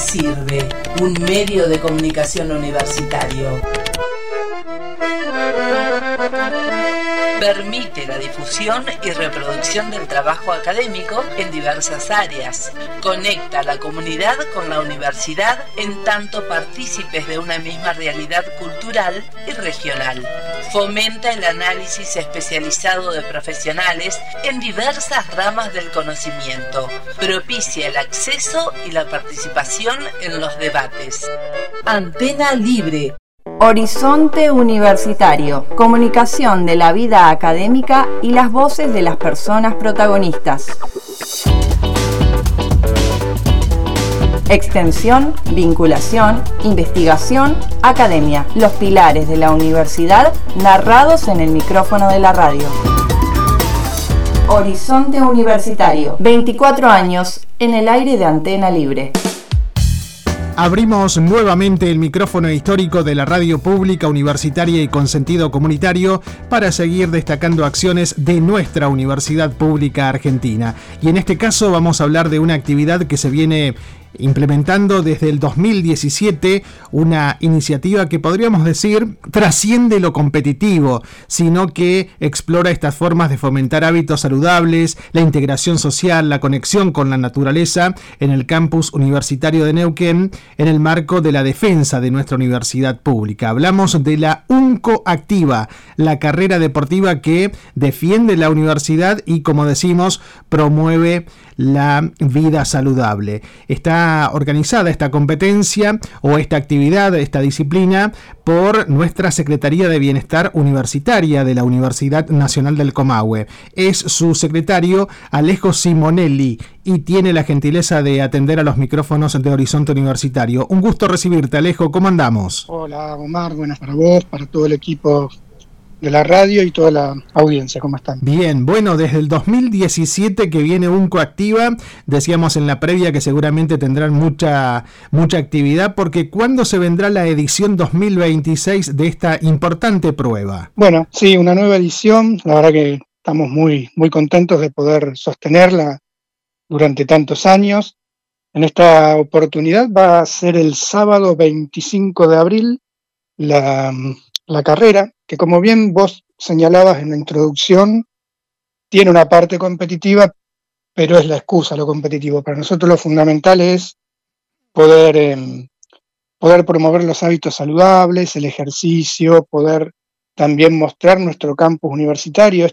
sirve un medio de comunicación universitario? Permite la difusión y reproducción del trabajo académico en diversas áreas. Conecta a la comunidad con la universidad en tanto partícipes de una misma realidad cultural y regional. Fomenta el análisis especializado de profesionales en diversas ramas del conocimiento. Propicia el acceso y la participación en los debates. Antena Libre. Horizonte Universitario, comunicación de la vida académica y las voces de las personas protagonistas. Extensión, vinculación, investigación, academia, los pilares de la universidad narrados en el micrófono de la radio. Horizonte Universitario, 24 años en el aire de Antena Libre. Abrimos nuevamente el micrófono histórico de la radio pública universitaria y con sentido comunitario para seguir destacando acciones de nuestra Universidad Pública Argentina. Y en este caso vamos a hablar de una actividad que se viene implementando desde el 2017, una iniciativa que podríamos decir trasciende lo competitivo, sino que explora estas formas de fomentar hábitos saludables, la integración social, la conexión con la naturaleza en el campus universitario de Neuquén, en el marco de la defensa de nuestra universidad pública. Hablamos de la UNCO Activa, la carrera deportiva que defiende la universidad y, como decimos, promueve la vida saludable. Está organizada esta competencia o esta actividad, esta disciplina, por nuestra Secretaría de Bienestar Universitaria de la Universidad Nacional del Comahue. Es su secretario Alejo Simonelli y tiene la gentileza de atender a los micrófonos de Horizonte Universitario. Un gusto recibirte, Alejo. ¿Cómo andamos? Hola, Omar. Buenas para vos, para todo el equipo de la radio y toda la audiencia. ¿Cómo están? Bien, bueno, desde el 2017 que viene UNCO Activa, decíamos en la previa que seguramente tendrán mucha actividad, porque ¿cuándo se vendrá la edición 2026 de esta importante prueba? Bueno, sí, una nueva edición, la verdad que estamos muy contentos de poder sostenerla durante tantos años. En esta oportunidad va a ser el sábado 25 de abril la carrera, que como bien vos señalabas en la introducción, tiene una parte competitiva, pero es la excusa lo competitivo. Para nosotros lo fundamental es poder promover los hábitos saludables, el ejercicio, poder también mostrar nuestro campus universitario.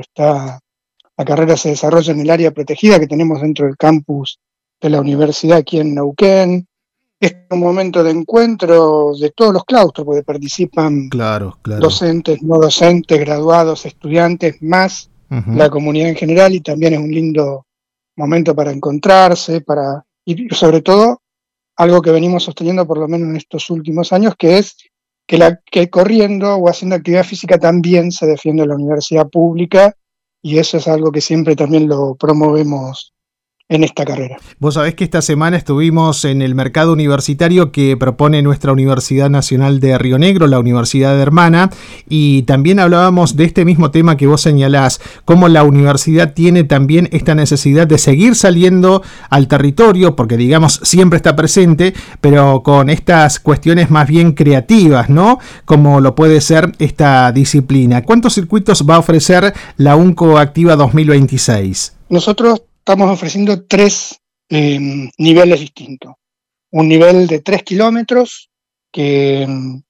La carrera se desarrolla en el área protegida que tenemos dentro del campus de la universidad aquí en Neuquén. Es un momento de encuentro de todos los claustros, porque participan claro. Docentes, no docentes, graduados, estudiantes, más la comunidad en general, y también es un lindo momento para encontrarse, y sobre todo, algo que venimos sosteniendo por lo menos en estos últimos años, que es que corriendo o haciendo actividad física también se defiende la universidad pública, y eso es algo que siempre también lo promovemos en esta carrera. Vos sabés que esta semana estuvimos en el mercado universitario que propone nuestra Universidad Nacional de Río Negro, la Universidad Hermana, y también hablábamos de este mismo tema que vos señalás, cómo la universidad tiene también esta necesidad de seguir saliendo al territorio, porque digamos siempre está presente, pero con estas cuestiones más bien creativas, ¿no? Como lo puede ser esta disciplina. ¿Cuántos circuitos va a ofrecer la UNCO Activa 2026? Nosotros estamos ofreciendo 3 niveles distintos. Un nivel de 3 kilómetros, que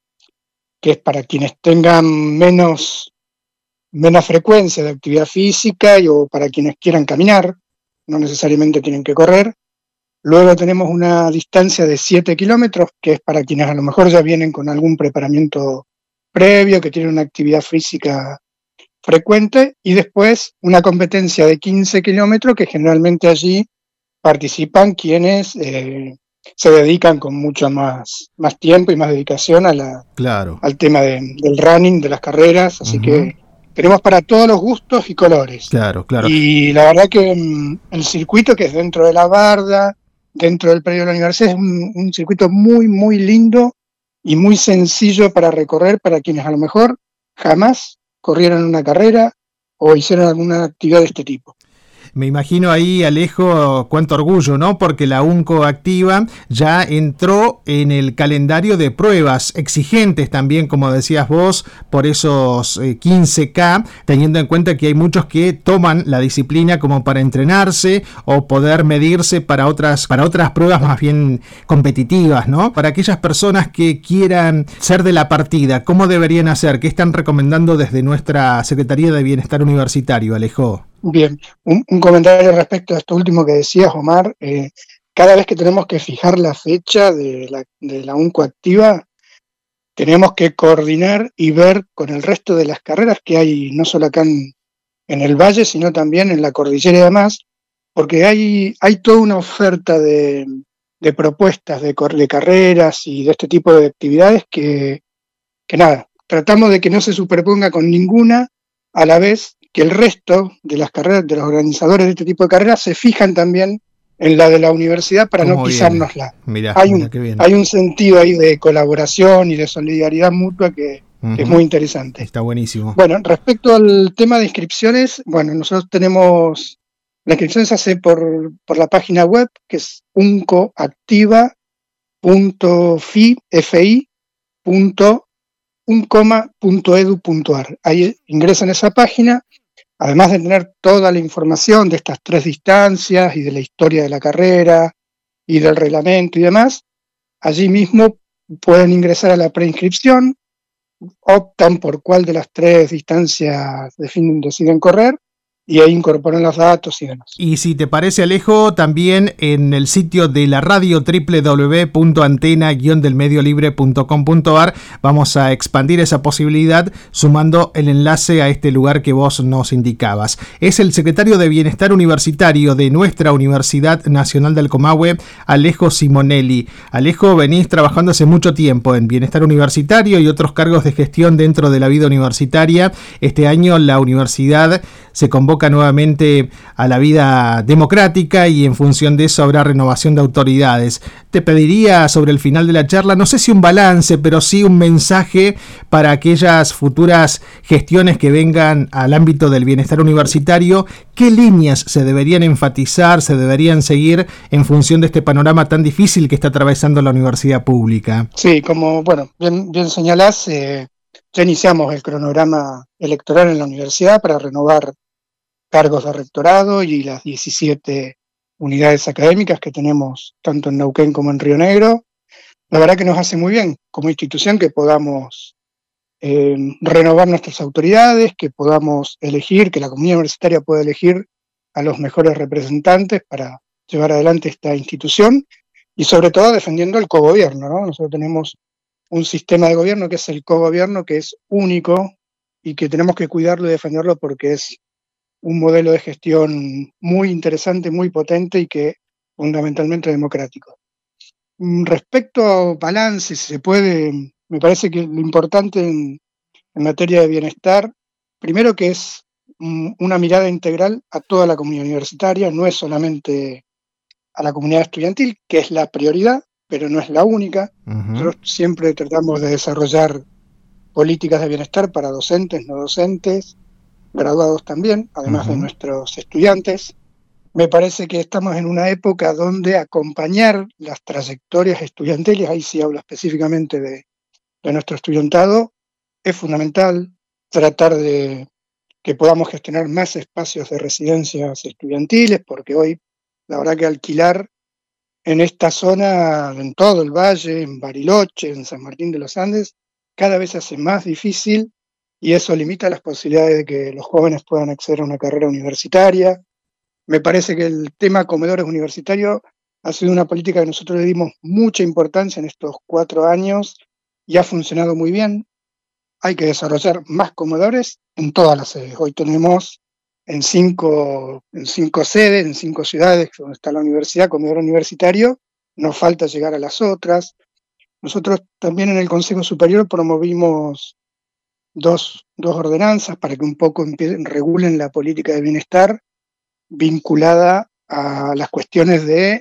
es para quienes tengan menos frecuencia de actividad física o para quienes quieran caminar, no necesariamente tienen que correr. Luego tenemos una distancia de 7 kilómetros, que es para quienes a lo mejor ya vienen con algún preparamiento previo, que tienen una actividad física frecuente, y después una competencia de 15 kilómetros, que generalmente allí participan quienes se dedican con mucho más tiempo y más dedicación al tema del running, de las carreras, así que tenemos para todos los gustos y colores. Claro. Y la verdad que el circuito, que es dentro de la barda, dentro del predio de la universidad, es un circuito muy lindo y muy sencillo para recorrer para quienes a lo mejor jamás corrieron una carrera o hicieron alguna actividad de este tipo. Me imagino ahí, Alejo, cuánto orgullo, ¿no? Porque la UNCO Activa ya entró en el calendario de pruebas exigentes también, como decías vos, por esos 15K, teniendo en cuenta que hay muchos que toman la disciplina como para entrenarse o poder medirse para otras pruebas más bien competitivas, ¿no? Para aquellas personas que quieran ser de la partida, ¿cómo deberían hacer? ¿Qué están recomendando desde nuestra Secretaría de Bienestar Universitario, Alejo? Bien, un comentario respecto a esto último que decías, Omar. Cada vez que tenemos que fijar la fecha de la UNCO Activa, tenemos que coordinar y ver con el resto de las carreras que hay, no solo acá en el Valle, sino también en la cordillera y demás, porque hay toda una oferta de propuestas de carreras y de este tipo de actividades que nada, tratamos de que no se superponga con ninguna, a la vez que el resto de las carreras, de los organizadores de este tipo de carreras, se fijan también en la de la universidad para no pisárnosla. Hay un sentido ahí de colaboración y de solidaridad mutua que es muy interesante. Está buenísimo. Bueno, respecto al tema de inscripciones, bueno, nosotros tenemos, la inscripción se hace por la página web, que es uncoactiva.uncoma.edu.ar. Ahí ingresan a esa página. Además de tener toda la información de estas 3 distancias y de la historia de la carrera y del reglamento y demás, allí mismo pueden ingresar a la preinscripción, optan por cuál de las 3 distancias deciden correr y ahí incorporan los datos y demás. Y si te parece, Alejo, también en el sitio de la radio www.antena-delmediolibre.com.ar vamos a expandir esa posibilidad sumando el enlace a este lugar que vos nos indicabas. Es el secretario de Bienestar Universitario de nuestra Universidad Nacional del Comahue, Alejo Simonelli. Alejo, venís trabajando hace mucho tiempo en Bienestar Universitario y otros cargos de gestión dentro de la vida universitaria. Este año la universidad se convoca nuevamente a la vida democrática y en función de eso habrá renovación de autoridades. Te pediría sobre el final de la charla, no sé si un balance, pero sí un mensaje para aquellas futuras gestiones que vengan al ámbito del bienestar universitario. ¿Qué líneas se deberían enfatizar, se deberían seguir en función de este panorama tan difícil que está atravesando la universidad pública? Sí, como bien señalás, ya iniciamos el cronograma electoral en la universidad para renovar cargos de rectorado y las 17 unidades académicas que tenemos tanto en Neuquén como en Río Negro. La verdad que nos hace muy bien como institución que podamos renovar nuestras autoridades, que podamos elegir, que la comunidad universitaria pueda elegir a los mejores representantes para llevar adelante esta institución y sobre todo defendiendo el cogobierno, ¿no? Nosotros tenemos un sistema de gobierno que es el cogobierno, que es único y que tenemos que cuidarlo y defenderlo porque es un modelo de gestión muy interesante, muy potente y que fundamentalmente democrático. Respecto a balance, si se puede, me parece que lo importante en materia de bienestar, primero que es una mirada integral a toda la comunidad universitaria, no es solamente a la comunidad estudiantil, que es la prioridad, pero no es la única. Nosotros siempre tratamos de desarrollar políticas de bienestar para docentes, no docentes, graduados también, además de nuestros estudiantes. Me parece que estamos en una época donde acompañar las trayectorias estudiantiles, ahí sí hablo específicamente de nuestro estudiantado, es fundamental. Tratar de que podamos gestionar más espacios de residencias estudiantiles, porque hoy la verdad que alquilar en esta zona, en todo el valle, en Bariloche, en San Martín de los Andes, cada vez se hace más difícil y eso limita las posibilidades de que los jóvenes puedan acceder a una carrera universitaria. Me parece que el tema comedores universitarios ha sido una política que nosotros le dimos mucha importancia en estos 4 años y ha funcionado muy bien. Hay que desarrollar más comedores en todas las sedes. Hoy tenemos en 5 sedes, en 5 ciudades donde está la universidad, comedor universitario. Nos falta llegar a las otras. Nosotros también en el Consejo Superior promovimos dos ordenanzas para que un poco regulen la política de bienestar vinculada a las cuestiones de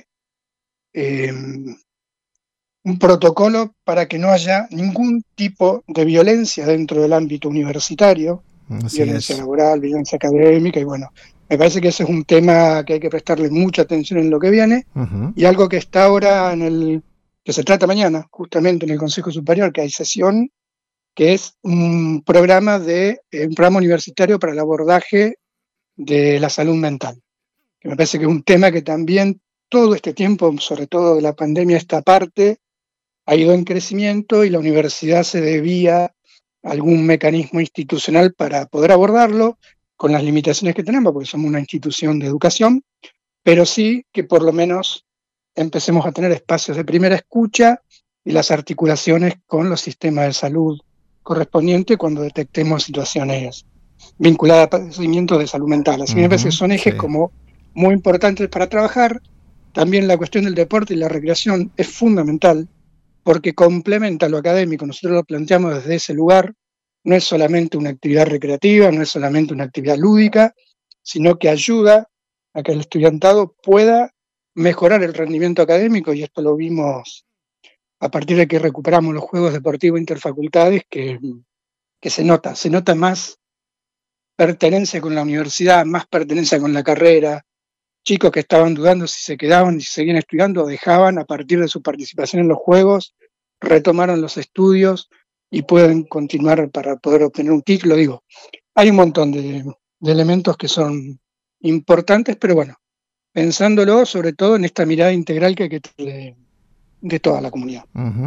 un protocolo para que no haya ningún tipo de violencia dentro del ámbito universitario, violencia laboral, violencia académica, y bueno, Me parece que ese es un tema que hay que prestarle mucha atención en lo que viene, y algo que está ahora que se trata mañana, justamente en el Consejo Superior, que hay sesión, que es un programa universitario para el abordaje de la salud mental. Que me parece que es un tema que también todo este tiempo, sobre todo de la pandemia, esta parte ha ido en crecimiento y la universidad se debía a algún mecanismo institucional para poder abordarlo, con las limitaciones que tenemos, porque somos una institución de educación, pero sí que por lo menos empecemos a tener espacios de primera escucha y las articulaciones con los sistemas de salud correspondientes cuando detectemos situaciones vinculadas a padecimientos de salud mental. Así que me parece que son ejes como muy importantes para trabajar. También la cuestión del deporte y la recreación es fundamental porque complementa lo académico. Nosotros lo planteamos desde ese lugar. No es solamente una actividad recreativa, no es solamente una actividad lúdica, sino que ayuda a que el estudiantado pueda mejorar el rendimiento académico, y esto lo vimos a partir de que recuperamos los Juegos Deportivos Interfacultades, que se nota más pertenencia con la universidad, más pertenencia con la carrera. Chicos que estaban dudando si se quedaban y si seguían estudiando, dejaban a partir de su participación en los Juegos, retomaron los estudios y pueden continuar para poder obtener un título. Digo, hay un montón de elementos que son importantes, pero bueno, pensándolo sobre todo en esta mirada integral que hay que tener de toda la comunidad.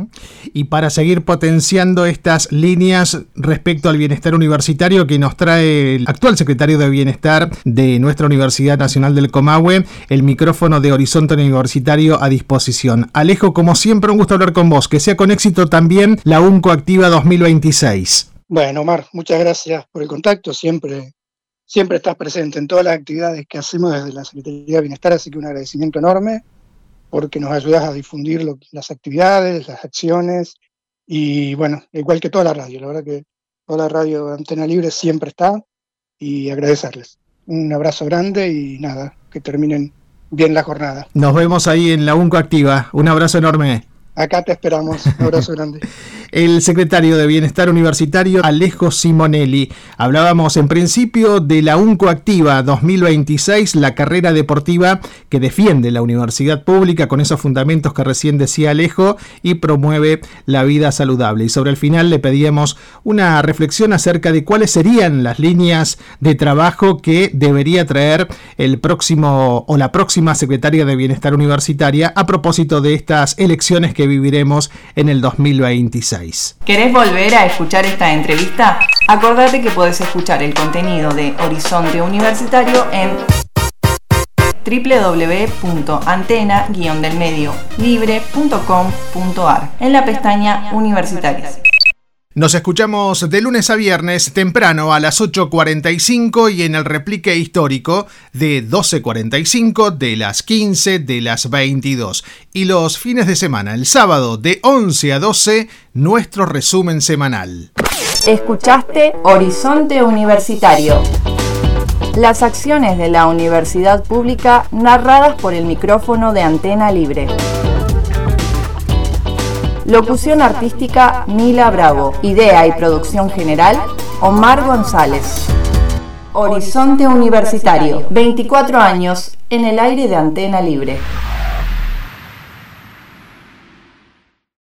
Y para seguir potenciando estas líneas respecto al bienestar universitario que nos trae el actual secretario de Bienestar de nuestra Universidad Nacional del Comahue, el micrófono de Horizonte Universitario a disposición. Alejo, como siempre, un gusto hablar con vos. Que sea con éxito también la UNCO Activa 2026. Bueno, Omar, muchas gracias por el contacto. Siempre estás presente en todas las actividades que hacemos desde la Secretaría de Bienestar, así que un agradecimiento enorme, porque nos ayudas a difundir las actividades, las acciones, y bueno, igual que toda la radio. La verdad que toda la radio de Antena Libre siempre está, y agradecerles. Un abrazo grande y nada, que terminen bien la jornada. Nos vemos ahí en la UNCO Activa. Un abrazo enorme. Acá te esperamos. Un abrazo grande. El secretario de Bienestar Universitario, Alejo Simonelli. Hablábamos en principio de la UNCO Activa 2026, la carrera deportiva que defiende la universidad pública con esos fundamentos que recién decía Alejo y promueve la vida saludable. Y sobre el final le pedíamos una reflexión acerca de cuáles serían las líneas de trabajo que debería traer el próximo o la próxima secretaria de Bienestar Universitaria a propósito de estas elecciones que viviremos en el 2026. ¿Querés volver a escuchar esta entrevista? Acordate que podés escuchar el contenido de Horizonte Universitario en www.antena-delmediolibre.com.ar en la pestaña Universitarias. Nos escuchamos de lunes a viernes temprano a las 8:45 y en el replique histórico de 12:45, de las 15, de las 22. Y los fines de semana, el sábado de 11 a 12, nuestro resumen semanal. Escuchaste Horizonte Universitario. Las acciones de la universidad pública narradas por el micrófono de Antena Libre. Locución artística Mila Bravo. Idea y producción general Omar González. Horizonte Universitario. 24 años en el aire de Antena Libre.